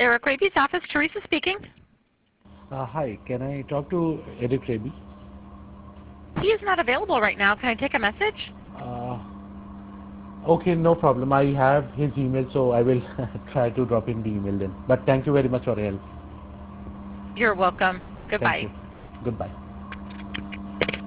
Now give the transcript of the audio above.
Eric Raby's office, Teresa speaking. Hi, can I talk to Eric Raby? He is not available right now. Can I take a message? Uh, okay, no problem. I have his email, so I will try to drop in the email then. But thank you very much for your help. You're welcome. Thank Goodbye. you. Goodbye.